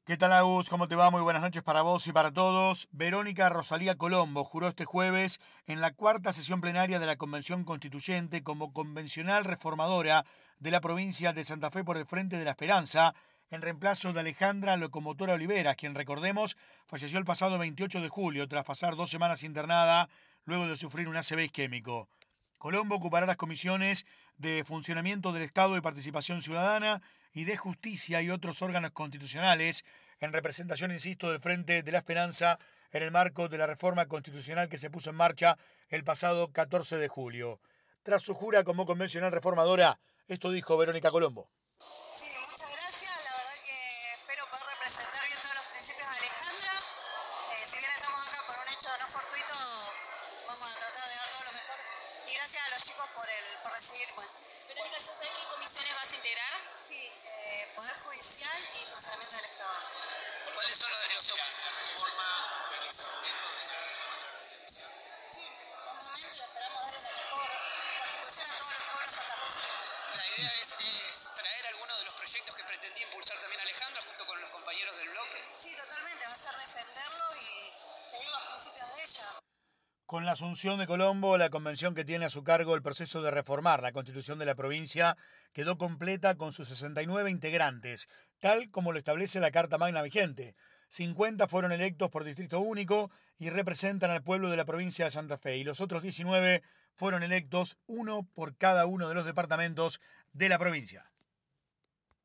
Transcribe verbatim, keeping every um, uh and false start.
¿Qué tal, Agus? ¿Cómo te va? Muy buenas noches para vos y para todos. Verónica Rosalía Colombo juró este jueves en la cuarta sesión plenaria de la Convención Constituyente como convencional reformadora de la provincia de Santa Fe por el Frente de la Esperanza, en reemplazo de Alejandra Locomotora Oliveras, quien, recordemos, falleció el pasado veintiocho de julio tras pasar dos semanas internada luego de sufrir un A C V isquémico. Colombo ocupará las comisiones de Funcionamiento del Estado y Participación Ciudadana y de Justicia y otros órganos constitucionales en representación, insisto, del Frente de la Esperanza en el marco de la reforma constitucional que se puso en marcha el pasado catorce de julio. Tras su jura como convencional reformadora, esto dijo Verónica Colombo. Sí, muchas gracias. La verdad que espero poder representar bien todos los principios de Alejandra. Eh, si bien estamos acá por un hecho no fortuito, vamos a tratar de dar todo lo mejor. Y gracias a los chicos por el por recibirme. Verónica, ¿ya sabes qué comisiones vas a integrar? Sí, eh, Poder Judicial y Funcionamiento del Estado. ¿Cuáles son los de los reforma del instrumento de Sí, un momento y esperamos darle la mejor constitución a todos los pueblos santafesinos. La idea es, es traer algunos de los proyectos que pretendía impulsar también Alejandra junto con los compañeros del bloque. Sí, totalmente, va a ser defenderlo y seguir los principios de ella. Con la asunción de Colombo, la convención que tiene a su cargo el proceso de reformar la constitución de la provincia quedó completa con sus sesenta y nueve integrantes, tal como lo establece la Carta Magna vigente. cincuenta fueron electos por distrito único y representan al pueblo de la provincia de Santa Fe, y los otros diecinueve fueron electos, uno por cada uno de los departamentos de la provincia.